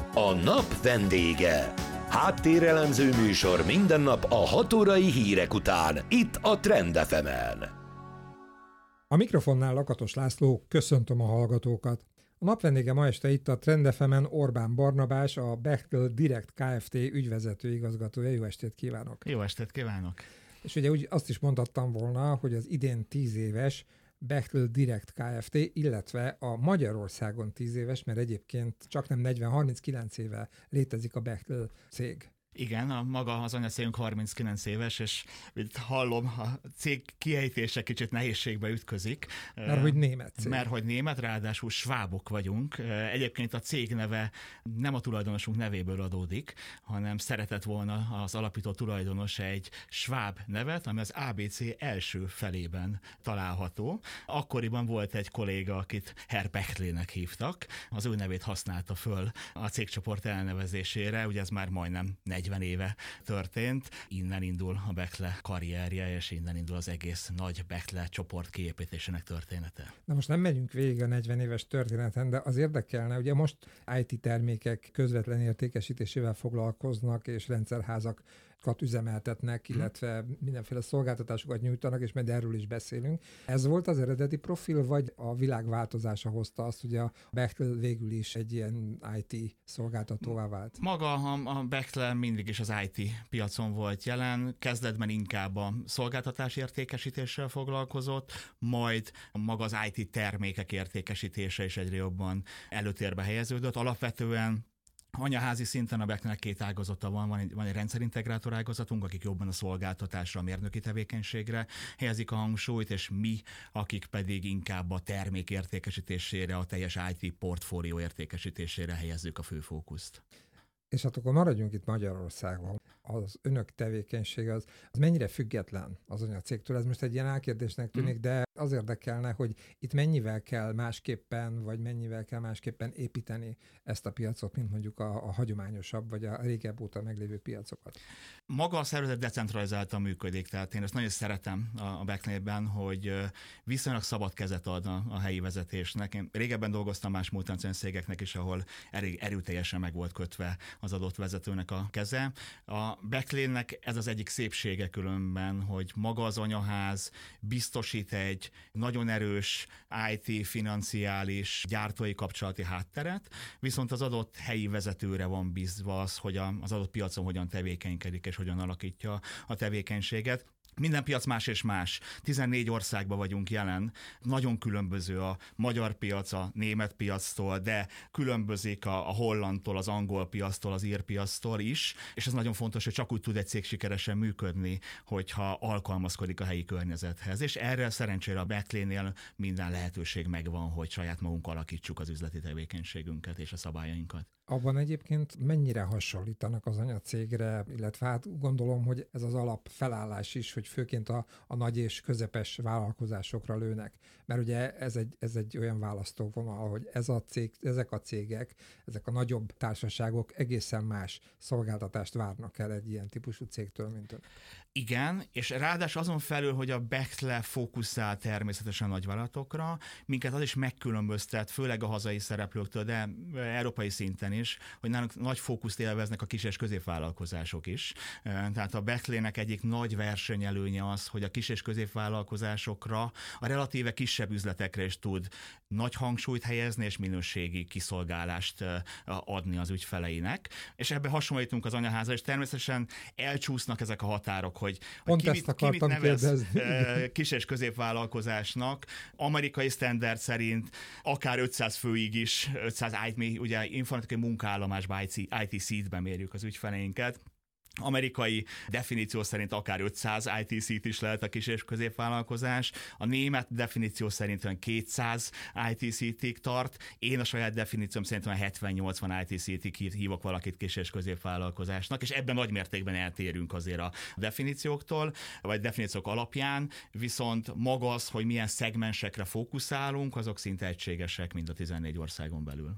A nap vendége. Háttérelemző műsor minden nap a 6 órai hírek után, itt a Trend FM-en. A mikrofonnál Lakatos László, köszöntöm a hallgatókat. A nap vendége ma este itt a Trend FM-en Orbán Barnabás, a Bechtel Direkt Kft. Ügyvezető igazgatója. Jó estét kívánok! Jó estét kívánok! És ugye úgy azt is mondhattam volna, hogy az idén 10 éves Bechtel Direkt Kft., illetve a Magyarországon 10 éves, mert egyébként csak nem 40-39 éve létezik a Bechtel cég. Igen, az anyacégünk 39 éves, és itt hallom, a cég kiejtése kicsit nehézségbe ütközik. Mert hogy német cég. Mert hogy német, ráadásul svábok vagyunk. Egyébként a cég neve nem a tulajdonosunk nevéből adódik, hanem szeretett volna az alapító tulajdonos egy sváb nevet, ami az ABC első felében található. Akkoriban volt egy kolléga, akit Herr Bechtlének hívtak, az ő nevét használta föl a cégcsoport elnevezésére, ugye ez már majdnem 40 éve történt. Innen indul a Bechtle karrierje, és innen indul az egész nagy Bechtle csoport kiépítésének története. Na most nem megyünk végig a 40 éves történeten, de az érdekelne, ugye most IT termékek közvetlen értékesítésével foglalkoznak, és rendszerházakat üzemeltetnek, illetve mindenféle szolgáltatásokat nyújtanak, és majd erről is beszélünk. Ez volt az eredeti profil, vagy a világ változása hozta azt, hogy a Bechtle végül is egy ilyen IT szolgáltatóvá vált? Maga a Bechtle mindig is az IT piacon volt jelen, kezdetben inkább a szolgáltatás értékesítéssel foglalkozott, majd maga az IT termékek értékesítése is egyre jobban előtérbe helyeződött. Alapvetően anyaházi szinten a Bechtlenek két ágazata van egy rendszerintegrátor ágazatunk, akik jobban a szolgáltatásra, a mérnöki tevékenységre helyezik a hangsúlyt, és mi, akik pedig inkább a termék értékesítésére, a teljes IT portfólió értékesítésére helyezzük a fő fókuszt. És hát akkor maradjunk itt Magyarországon. Az önök tevékenysége az mennyire független az anyacégtől? Ez most egy ilyen álkérdésnek tűnik, de az érdekelne, hogy itt mennyivel kell másképpen építeni ezt a piacot, mint mondjuk a hagyományosabb, vagy a régebb óta meglévő piacokat. Maga a szervezet decentralizáltan működik, tehát én ezt nagyon szeretem a Bechtlében, hogy viszonylag szabad kezet ad a helyi vezetésnek. Én régebben dolgoztam más multinacionális cégeknek is, ahol erőteljesen meg volt kötve az adott vezetőnek a keze. A Bechtlének ez az egyik szépsége különben, hogy maga az anyaház biztosít egy nagyon erős IT, financiális, gyártói kapcsolati hátteret, viszont az adott helyi vezetőre van bízva az, hogy az adott piacon hogyan tevékenykedik és hogyan alakítja a tevékenységet. Minden piac más és más. 14 országban vagyunk jelen. Nagyon különböző a magyar piac a német piactól, de különbözik a hollandtól, az angol piactól, az ír piactól is, és ez nagyon fontos, hogy csak úgy tud egy cég sikeresen működni, hogyha alkalmazkodik a helyi környezethez. És erre szerencsére a Bechtlénél minden lehetőség megvan, hogy saját magunk alakítsuk az üzleti tevékenységünket és a szabályainkat. Abban egyébként mennyire hasonlítanek az anyacégre, illetve hát gondolom, hogy ez az alapfelállás is, hogy főként a nagy és közepes vállalkozásokra lőnek. Mert ugye ez egy olyan választóvonal, hogy ezek a cégek, ezek a nagyobb társaságok egészen más szolgáltatást várnak el egy ilyen típusú cégtől, mint önök. Igen, és ráadásul azon felül, hogy a Bechtle fókuszál természetesen a nagyvállalatokra, minket az is megkülönböztet, főleg a hazai szereplőktől, de európai szinten is, hogy nálunk nagy fókuszt élveznek a kis és középvállalkozások is. Tehát a Bechtlének egyik nagy versenyelőnye az, hogy a kis és középvállalkozásokra, a relatíve kisebb üzletekre is tud nagy hangsúlyt helyezni és minőségi kiszolgálást adni az ügyfeleinek. És ebben hasonlítunk az anyaházra, és természetesen elcsúsznak ezek a határok, hogy ki mit nevez kis és középvállalkozásnak. Amerikai standard szerint akár 500 főig is, 500 ugye informatikai munkaállomásban, IT seatben mérjük az ügyfeleinket. Amerikai definíció szerint akár 500 IT seat is lehet a kis és középvállalkozás. A német definíció szerint olyan 200 IT seatig tart. Én a saját definícióm szerint olyan 70-80 IT seatig hívok valakit kis és középvállalkozásnak, és ebben nagy mértékben eltérünk azért a definícióktól, vagy definíciók alapján, viszont maga az, hogy milyen szegmensekre fókuszálunk, azok szinte egységesek mind a 14 országon belül.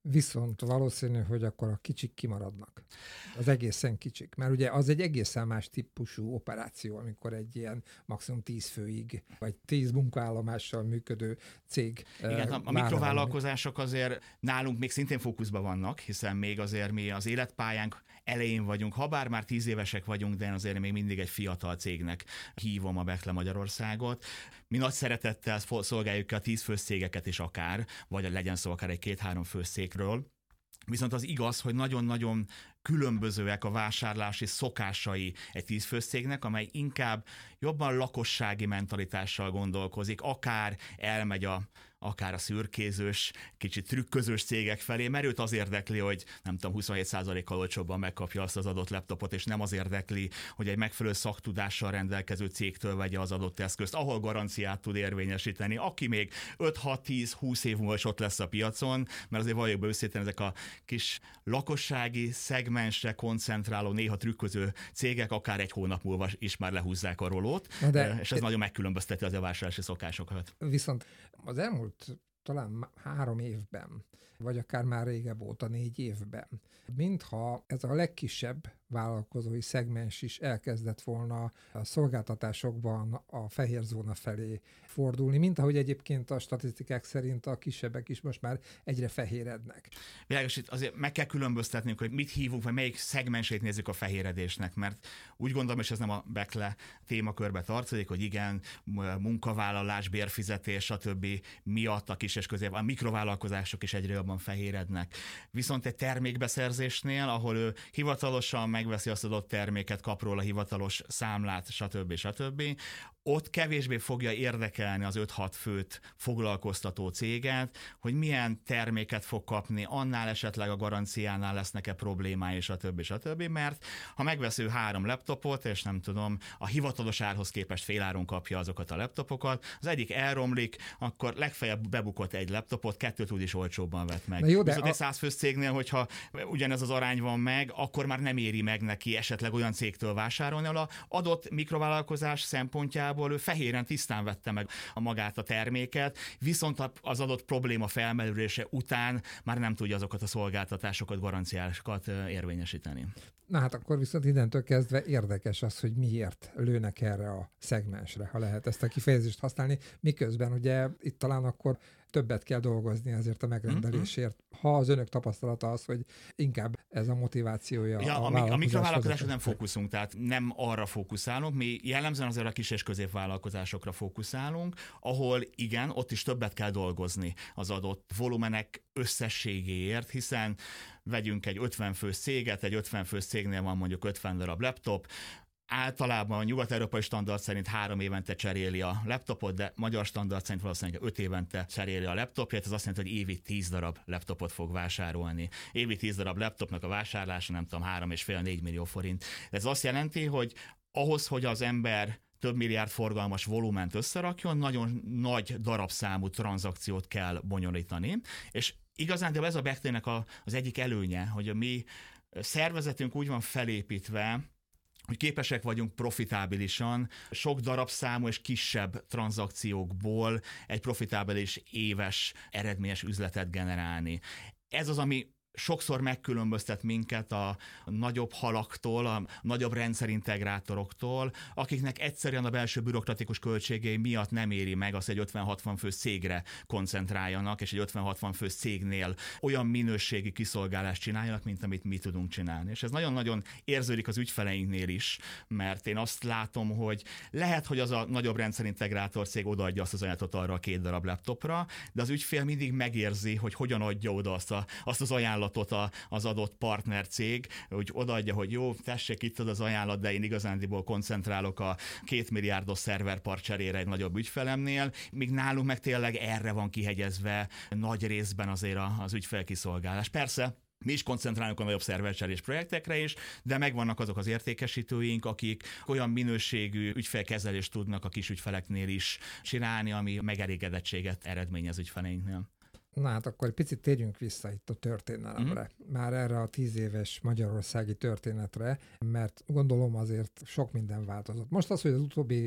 Viszont valószínű, hogy akkor a kicsik kimaradnak. Az egészen kicsik. Mert ugye az egy egészen más típusú operáció, amikor egy ilyen maximum 10 főig, vagy 10 munkaállomással működő cég. Igen, a mikrovállalkozások azért nálunk még szintén fókuszban vannak, hiszen még azért mi az életpályánk elején vagyunk, habár már 10 évesek vagyunk, de azért még mindig egy fiatal cégnek hívom a Bechtle Magyarországot. Mi nagy szeretettel szolgáljuk a 10 fős cégeket is akár, vagy legyen szó akár egy 2-3 fős cégről. Viszont az igaz, hogy nagyon-nagyon különbözőek a vásárlási szokásai egy 10 fős cégnek, amely inkább jobban lakossági mentalitással gondolkozik, akár elmegy akár a szürkézős, kicsit trükközős cégek felé, mert őt az érdekli, hogy nem tudom, 27%-kal olcsóbban megkapja azt az adott laptopot, és nem az érdekli, hogy egy megfelelő szaktudással rendelkező cégtől vegye az adott eszközt, ahol garanciát tud érvényesíteni, aki még 5-6-10-20 év múlva ott lesz a piacon, mert azért valljuk be őszintén, ezek a kis lakossági szegmensre koncentráló, néha trükköző cégek akár egy hónap múlva is már lehúzzák a rolót, és ez nagyon megkülönbözteti az a vásárlási szokásokat. Viszont az elmúlt talán 3 évben, vagy akár már régebb óta 4 évben, mintha ez a legkisebb vállalkozói szegmens is elkezdett volna a szolgáltatásokban a fehér zóna felé fordulni, mint ahogy egyébként a statisztikák szerint a kisebbek is most már egyre fehérednek. Világos, itt azért meg kell különböztetnünk, hogy mit hívunk, vagy melyik szegmensét nézzük a fehéredésnek, mert úgy gondolom, és ez nem a Bechtle témakörbe tartozik, hogy igen, munkavállalás, bérfizetés, stb. Miatt a kis és a mikrovállalkozások is egyre jobban fehérednek. Viszont egy termékbeszerzésnél, ahol ő hivatalosan megveszi azt adott terméket, kap róla hivatalos számlát, stb. Ott kevésbé fogja érdekelni az 5-6 főt foglalkoztató céget, hogy milyen terméket fog kapni, annál esetleg a garanciánál lesznek-e problémái, stb. Mert ha megvesző 3 laptopot, és nem tudom, a hivatalos árhoz képest féláron kapja azokat a laptopokat, az egyik elromlik, akkor legfeljebb bebukott egy laptopot, 2 úgyis olcsóbban vett meg. Jó, viszont egy 100 fős cégnél, hogyha ugyanez az arány van meg, akkor már nem éri meg neki esetleg olyan cégtől vásárolni, ahol az adott mikrovállalkozás szempontjából ő fehéren tisztán vette meg magát a terméket, viszont az adott probléma felmerülése után már nem tudja azokat a szolgáltatásokat, garanciásokat érvényesíteni. Na hát akkor viszont innentől kezdve érdekes az, hogy miért lőnek erre a szegmensre, ha lehet ezt a kifejezést használni, miközben ugye itt talán akkor többet kell dolgozni ezért a megrendelésért. Ha az önök tapasztalata az, hogy inkább ez a motivációja a mikrovállalkozásra nem fókuszunk, tehát nem arra fókuszálunk, mi jellemzően azért a kis és középvállalkozásokra fókuszálunk, ahol igen, ott is többet kell dolgozni az adott volumenek összességéért, hiszen vegyünk egy 50 fős céget, egy 50 fős cégnél van mondjuk 50 darab laptop, általában a nyugat-európai standard szerint 3 évente cseréli a laptopot, de magyar standard szerint valószínűleg 5 évente cseréli a laptopját, ez azt jelenti, hogy évi 10 darab laptopot fog vásárolni. Évi 10 darab laptopnak a vásárlása nem tudom, 3,5-4 millió forint. Ez azt jelenti, hogy ahhoz, hogy az ember több milliárd forgalmas volument összerakjon, nagyon nagy darabszámú tranzakciót kell bonyolítani, és igazán ez a Bechtle-nek az egyik előnye, hogy a mi szervezetünk úgy van felépítve, hogy képesek vagyunk profitábilisan sok darabszámú és kisebb tranzakciókból egy profitábilis éves eredményes üzletet generálni. Ez az, ami sokszor megkülönböztet minket a nagyobb halaktól, a nagyobb rendszerintegrátoroktól, akiknek egyszerűen a belső bürokratikus költségei miatt nem éri meg azt, hogy egy 50-60 fős cégre koncentráljanak, és egy 50-60 fős cégnél olyan minőségi kiszolgálást csináljanak, mint amit mi tudunk csinálni. És ez nagyon-nagyon érződik az ügyfeleinknél is, mert én azt látom, hogy lehet, hogy az a nagyobb rendszerintegrátor cég odaadja azt az ajánlatot arra a 2 darab laptopra, de az ügyfél mindig megérzi, hogy hogyan adja oda azt az ajánlatot az adott partnercég, hogy odaadja, hogy jó, tessék itt az ajánlat, de én igazándiból koncentrálok a 2 milliárdos szerverpark cserére egy nagyobb ügyfelemnél, míg nálunk meg tényleg erre van kihegyezve nagy részben azért az ügyfelkiszolgálás. Persze, mi is koncentrálunk a nagyobb szervercserés projektekre is, de megvannak azok az értékesítőink, akik olyan minőségű ügyfélkezelést tudnak a kis ügyfeleknél is csinálni, ami megelégedettséget eredményez ügyfeleinknél. Na hát akkor egy picit térjünk vissza itt a történelemre. Már erre a 10 éves magyarországi történetre, mert gondolom azért sok minden változott. Most az, hogy az utóbbi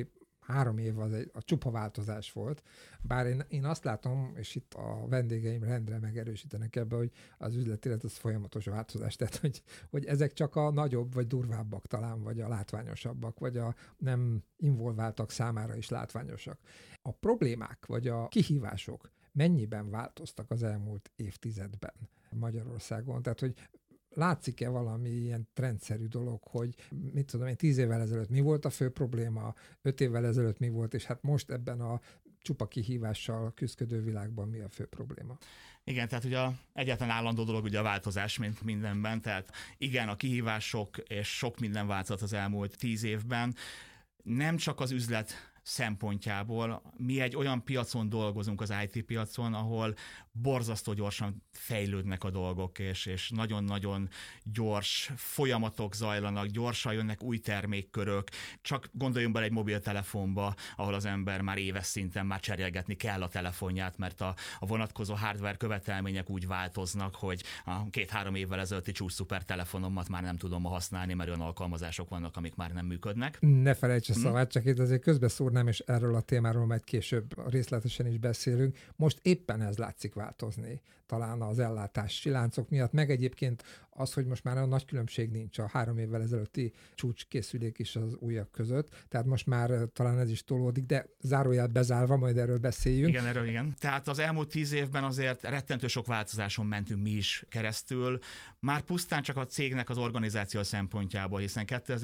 3 év az a csupa változás volt, bár én azt látom, és itt a vendégeim rendre megerősítenek ebbe, hogy az üzleti élet az folyamatos változás, tehát hogy ezek csak a nagyobb vagy durvábbak talán, vagy a látványosabbak, vagy a nem involváltak számára is látványosak. A problémák, vagy a kihívások mennyiben változtak az elmúlt évtizedben Magyarországon? Tehát, hogy látszik-e valami ilyen trendszerű dolog, hogy mit tudom én, 10 évvel ezelőtt mi volt a fő probléma, 5 évvel ezelőtt mi volt, és hát most ebben a csupa kihívással küzdködő világban mi a fő probléma? Igen, tehát ugye egyáltalán állandó dolog ugye a változás, mint mindenben, tehát igen, a kihívások és sok minden változott az elmúlt 10 évben, nem csak az üzlet szempontjából. Mi egy olyan piacon dolgozunk, az IT piacon, ahol borzasztó gyorsan fejlődnek a dolgok, és nagyon-nagyon gyors folyamatok zajlanak, gyorsan jönnek új termékkörök. Csak gondoljunk bele egy mobiltelefonba, ahol az ember már éves szinten már cserélgetni kell a telefonját, mert a vonatkozó hardware követelmények úgy változnak, hogy a 2-3 évvel ezelőtti csúcs szuper telefonomat már nem tudom használni, mert olyan alkalmazások vannak, amik már nem működnek. Ne felejts a szavát, csak itt azért közbeszúrnám, és erről a témáról majd később részletesen is beszélünk. Most éppen ez látszik változni, talán az ellátási láncok miatt, meg egyébként az, hogy most már a nagy különbség nincs a 3 évvel ezelőtti csúcskészülék is az újak között, tehát most már talán ez is tolódik, de zárójel bezárva, majd erről beszéljünk. Igen, erről igen. Tehát az elmúlt 10 évben azért rettentő sok változáson mentünk mi is keresztül, már pusztán csak a cégnek az organizáció szempontjából, hiszen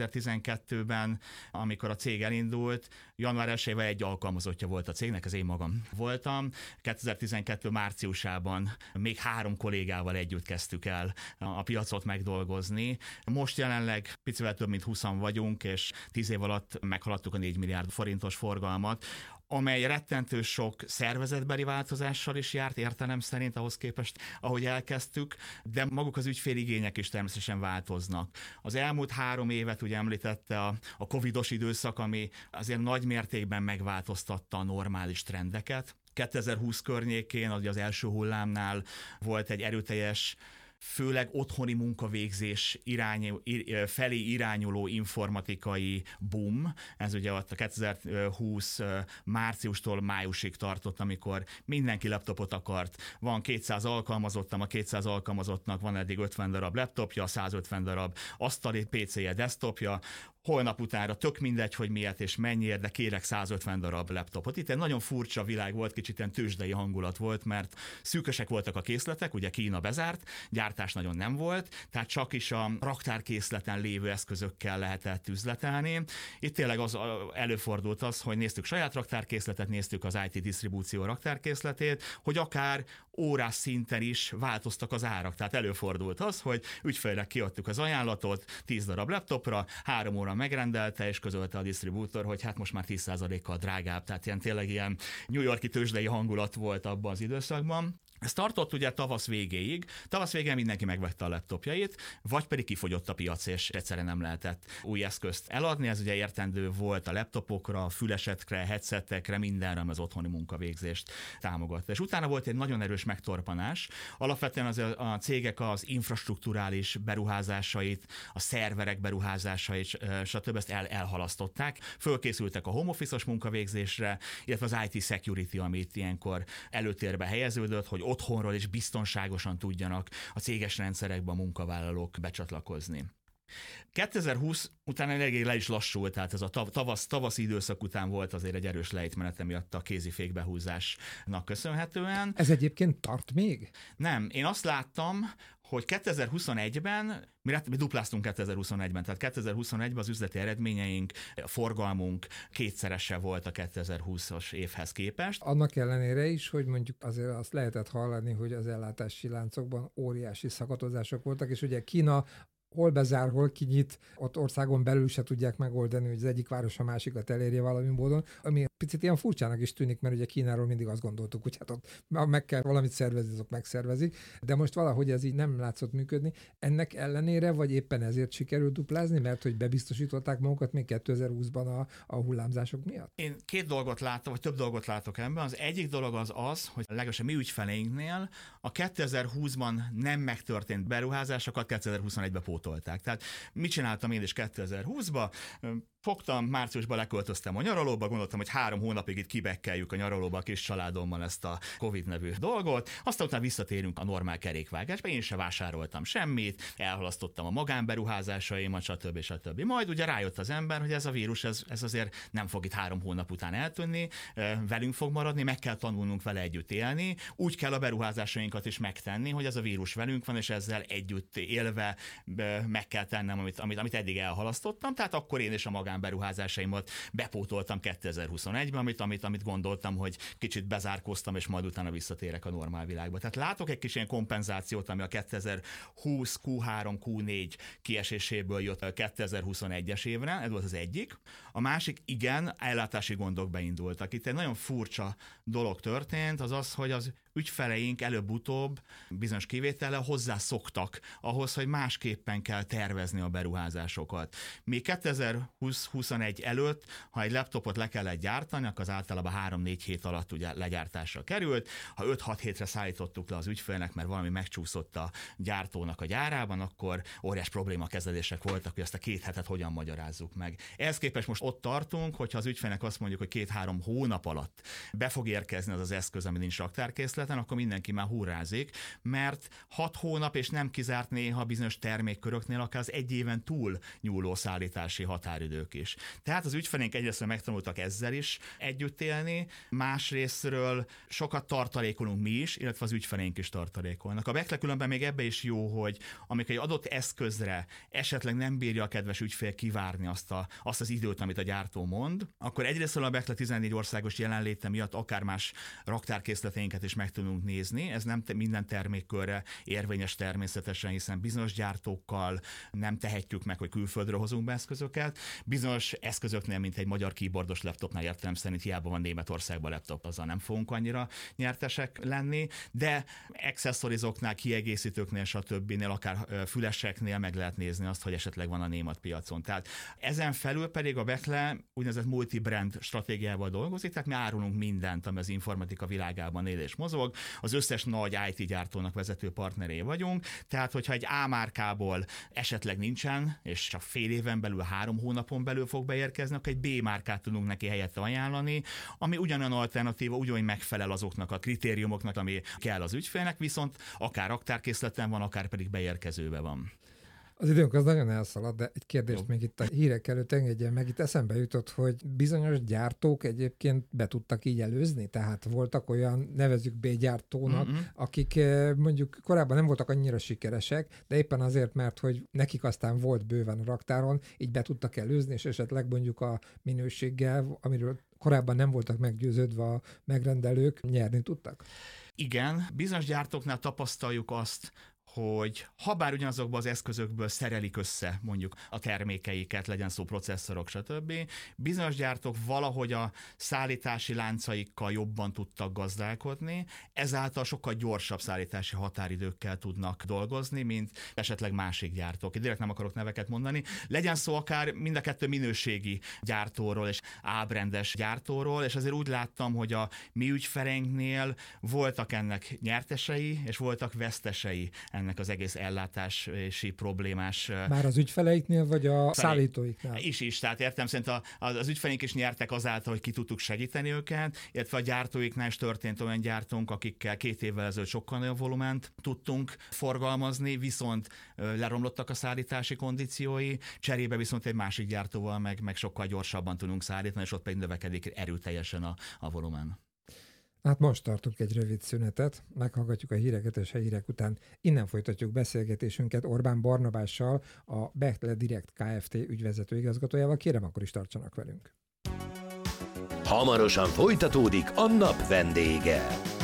2012-ben, amikor a cég elindult, január 1-ével egy alkalmazottja volt a cégnek, ez én magam voltam. 2012 márciusában még 3 kollégával együtt kezdtük el a piacot megdolgozni. Most jelenleg picivel több mint 20-an vagyunk, és 10 év alatt meghaladtuk a 4 milliárd forintos forgalmat, amely rettentő sok szervezetbeli változással is járt értelem szerint ahhoz képest, ahogy elkezdtük, de maguk az ügyféligények is természetesen változnak. Az elmúlt 3 évet ugye említette a covidos időszak, ami azért nagy mértékben megváltoztatta a normális trendeket. 2020 környékén, az első hullámnál volt egy erőteljes, főleg otthoni munkavégzés felé irányuló informatikai boom. Ez ugye ott a 2020 márciustól májusig tartott, amikor mindenki laptopot akart. Van 200 alkalmazottam, a 200 alkalmazottnak van eddig 50 darab laptopja, 150 darab asztali PC-je, desktopja, holnap utánra tök mindegy, hogy miért és mennyiért, de kérek 150 darab laptopot. Itt egy nagyon furcsa világ volt, kicsit ilyen tőzsdei hangulat volt, mert szűkösek voltak a készletek, ugye Kína bezárt, gyártás nagyon nem volt, tehát csak is a raktárkészleten lévő eszközökkel lehetett üzletelni. Itt tényleg előfordult az, hogy néztük saját raktárkészletet, néztük az IT disztribúció raktárkészletét, hogy akár órás szinten is változtak az árak. Tehát előfordult az, hogy ügyfélnek kiadtuk az ajánlatot 10 darab laptopra, 3 óra megrendelte, és közölte a disztribútor, hogy hát most már 10%-kal drágább. Tehát tényleg ilyen New York-i tőzsdei hangulat volt abban az időszakban. Ez tartott ugye tavasz végéig. Tavasz végén mindenki megvette a laptopjait, vagy pedig kifogyott a piac, és egyszerűen nem lehetett új eszközt eladni. Ez ugye értendő volt a laptopokra, a fülesetekre, headsetekre, mindenre, ami az otthoni munkavégzést támogatta. És utána volt egy nagyon erős megtorpanás. Alapvetően a cégek az infrastrukturális beruházásait, a szerverek beruházásait, stb. Ezt elhalasztották. Fölkészültek a home office-os munkavégzésre, illetve az IT security, amit ilyenkor előtérbe helyeződött, hogy otthonról és biztonságosan tudjanak a céges rendszerekben a munkavállalók becsatlakozni. 2020 után eléggé le is lassult, tehát ez a tavaszi időszak után volt azért egy erős lejtmenete miatt a kézifékbehúzásnak köszönhetően. Ez egyébként tart még? Nem, én azt láttam, hogy 2021-ben, mi dupláztunk 2021-ben, tehát 2021-ben az üzleti eredményeink, a forgalmunk kétszerese volt a 2020-as évhez képest. Annak ellenére is, hogy mondjuk azért azt lehetett hallani, hogy az ellátási láncokban óriási szakadozások voltak, és ugye Kína hol bezár, hol kinyit, ott országon belül se tudják megoldani, hogy az egyik város a másikat elérje valami módon, ami picit ilyen furcsának is tűnik, mert ugye Kínáról mindig azt gondoltuk, hogy hát ott meg kell valamit szervezni, azok megszervezik, de most valahogy ez így nem látszott működni. Ennek ellenére, vagy éppen ezért sikerült duplázni, mert hogy bebiztosították magukat még 2020-ban a hullámzások miatt? Én 2 dolgot látok, vagy több dolgot látok ebben. Az egyik dolog az, hogy legalábbis a mi ügyfeleinknél a 2020-ban nem megtörtént beruházásokat 2021-ben pótolták. Tehát mit csináltam én is 2020-ban? fogtam, márciusban leköltöztem a nyaralóba, gondoltam, hogy 3 hónapig itt kibekkeljük a nyaralóba a kis családommal ezt a Covid nevű dolgot, aztán utána visszatérünk a normál kerékvágásba, én se vásároltam semmit, elhalasztottam a magánberuházásaimat, stb. Majd ugye rájött az ember, hogy ez a vírus, ez azért nem fog itt 3 hónap után eltűnni, velünk fog maradni, meg kell tanulnunk vele együtt élni, úgy kell a beruházásainkat is megtenni, hogy ez a vírus velünk van, és ezzel együtt élve meg kell tennem, amit eddig elhalasztottam, tehát akkor én is a magánberuházásaimat bepótoltam 2021-ben, amit gondoltam, hogy kicsit bezárkóztam, és majd utána visszatérek a normál világba. Tehát látok egy kis ilyen kompenzációt, ami a 2020 Q3, Q4 kieséséből jött a 2021-es évre, ez volt az egyik. A másik, igen, ellátási gondok beindultak. Itt egy nagyon furcsa dolog történt, az, hogy az ügyfeleink előbb-utóbb bizonyos kivétellel hozzászoktak ahhoz, hogy másképpen kell tervezni a beruházásokat. Még 2020-21 előtt, ha egy laptopot le kellett gyártani, akkor az általában 3-4 hét alatt ugye legyártásra került. Ha 5-6 hétre szállítottuk le az ügyfélnek, mert valami megcsúszott a gyártónak a gyárában, akkor óriás problémakezelések voltak, hogy ezt a 2 hetet hogyan magyarázzuk meg. Ehhez képest most ott tartunk, hogyha az ügyfélnek azt mondjuk, hogy 2-3 hónap alatt be fog érkezni az eszköz, ami nincs raktárkészleten, akkor mindenki már hurrázik, mert 6 hónap és nem kizárt néha bizonyos termékköröknél akár az 1 éven túl nyúló szállítási határidők is. Tehát az ügyfeleink egyrészt megtanultak ezzel is együtt élni, másrésztről sokat tartalékolunk mi is, illetve az ügyfeleink is tartalékolnak. A Bechtle különben még ebbe is jó, hogy amikor egy adott eszközre esetleg nem bírja a kedves ügyfél kivárni azt az időt, amit a gyártó mond, akkor egyrészt a Bechtle 14 országos jelenléte miatt akár más raktárkészleteinket is meg tudunk nézni. Ez nem minden termékkörre érvényes természetesen, hiszen bizonyos gyártókkal nem tehetjük meg, hogy külföldről hozunk be eszközöket. Bizonyos eszközöknél, mint egy magyar keyboardos laptopnál értelem szerint hiába van Németországban laptop, azzal nem fogunk annyira nyertesek lenni, de accessorizoknál, kiegészítőknél, stb. Akár füleseknél meg lehet nézni azt, hogy esetleg van a német piacon. Tehát ezen felül pedig a Bechtle úgynevezett multi-brand stratégiával dolgozik, tehát mi árulunk mindent, ami az informatika világában él és mozog. Az összes nagy IT gyártónak vezető partneré vagyunk, tehát hogyha egy A márkából esetleg nincsen, és csak fél éven belül, 3 hónapon belül fog beérkezni, akkor egy B márkát tudunk neki helyette ajánlani, ami ugyanolyan alternatíva, ugyanúgy megfelel azoknak a kritériumoknak, ami kell az ügyfélnek, viszont akár raktárkészleten van, akár pedig beérkezőbe van. Az időnk az nagyon elszalad, de egy kérdést még itt a hírek előtt engedjen meg. Itt eszembe jutott, hogy bizonyos gyártók egyébként be tudtak így előzni, tehát voltak olyan, nevezzük B-gyártónak, akik mondjuk korábban nem voltak annyira sikeresek, de éppen azért, mert hogy nekik aztán volt bőven a raktáron, így be tudtak előzni, és esetleg mondjuk a minőséggel, amiről korábban nem voltak meggyőződve a megrendelők, nyerni tudtak? Igen, bizonyos gyártóknál tapasztaljuk azt, hogy habár ugyanazokban az eszközökből szerelik össze mondjuk a termékeiket, legyen szó processzorok, stb. Bizonyos gyártók valahogy a szállítási láncaikkal jobban tudtak gazdálkodni, ezáltal sokkal gyorsabb szállítási határidőkkel tudnak dolgozni, mint esetleg másik gyártók. Direkt nem akarok neveket mondani. Legyen szó akár mind a kettő minőségi gyártóról és A-brandes gyártóról, és azért úgy láttam, hogy a mi ügyfeleinknél voltak ennek nyertesei, és voltak vesztesei ennek az egész ellátási problémás... Már az ügyfeleiknél, vagy a szállítóiknál? Is, tehát értem szerint az ügyfeleink is nyertek azáltal, hogy ki tudtuk segíteni őket, illetve a gyártóiknál is történt olyan gyártónk, akikkel 2 évvel ezelőtt sokkal nagyobb volument tudtunk forgalmazni, viszont leromlottak a szállítási kondíciói, cserébe viszont egy másik gyártóval meg sokkal gyorsabban tudunk szállítani, és ott pedig növekedik erőteljesen a volumen. Hát most tartunk egy rövid szünetet, meghallgatjuk a híreket, és a hírek után innen folytatjuk beszélgetésünket Orbán Barnabással, a Bechtle Direct Kft. Ügyvezető igazgatójával. Kérem, akkor is tartsanak velünk. Hamarosan folytatódik a nap vendége.